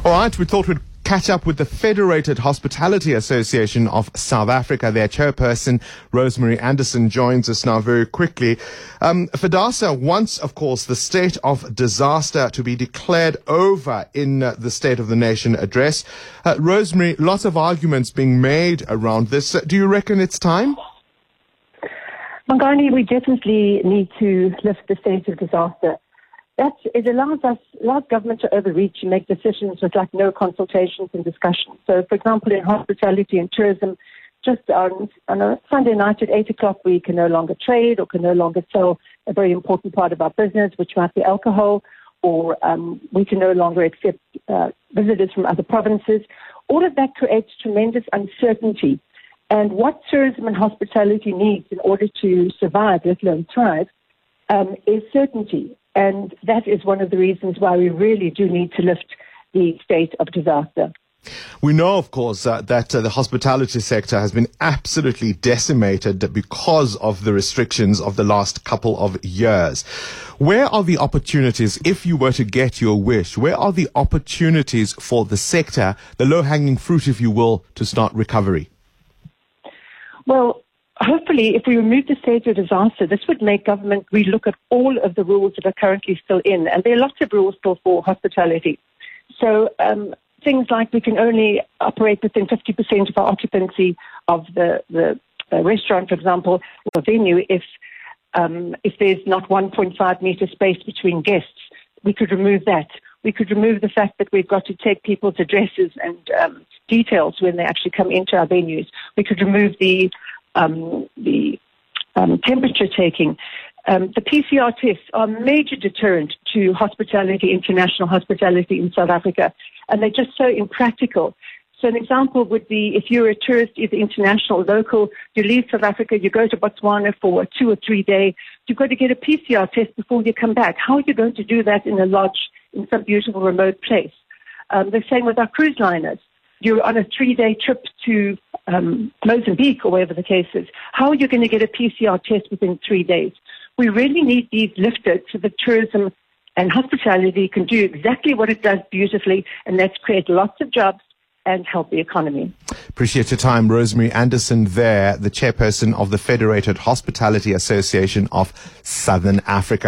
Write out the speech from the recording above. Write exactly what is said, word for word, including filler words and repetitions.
All right, we thought we'd catch up with the Federated Hospitality Association of South Africa. Their chairperson, Rosemary Anderson, joins us now very quickly. Um, FEDASA wants, of course, the state of disaster to be declared over in uh, the State of the Nation address. Uh, Rosemary, lots of arguments being made around this. Uh, do you reckon it's time? Mangani, we definitely need to lift the state of disaster. That it allows us, allows government to overreach and make decisions with like no consultations and discussions. So, for example, in hospitality and tourism, just on, on a Sunday night at eight o'clock, we can no longer trade or can no longer sell a very important part of our business, which might be alcohol, or um, we can no longer accept uh, visitors from other provinces. All of that creates tremendous uncertainty. And what tourism and hospitality needs in order to survive, let alone thrive, um, is certainty. And that is one of the reasons why we really do need to lift the state of disaster. We know, of course, uh, that uh, the hospitality sector has been absolutely decimated because of the restrictions of the last couple of years. Where are the opportunities, if you were to get your wish, where are the opportunities for the sector, the low-hanging fruit, if you will, to start recovery? Well, hopefully, if we remove the state of disaster, this would make government relook at all of the rules that are currently still in. And there are lots of rules still for hospitality. So um, things like we can only operate within fifty percent of our occupancy of the, the uh, restaurant, for example, or venue, if, um, if there's not one point five meter space between guests. We could remove that. We could remove the fact that we've got to take people's addresses and um, details when they actually come into our venues. We could remove the Um, the um, temperature taking. Um, the P C R tests are a major deterrent to hospitality, international hospitality in South Africa, and they're just so impractical. So an example would be if you're a tourist, either international or local, you leave South Africa, you go to Botswana for a two or three day, you've got to get a P C R test before you come back. How are you going to do that in a lodge in some beautiful remote place? Um, the same with our cruise liners. You're on a three-day trip to um, Mozambique or wherever the case is. How are you going to get a P C R test within three days? We really need these lifted so that tourism and hospitality can do exactly what it does beautifully, and that's create lots of jobs and help the economy. Appreciate your time, Rosemary Anderson there, the chairperson of the Federated Hospitality Association of Southern Africa.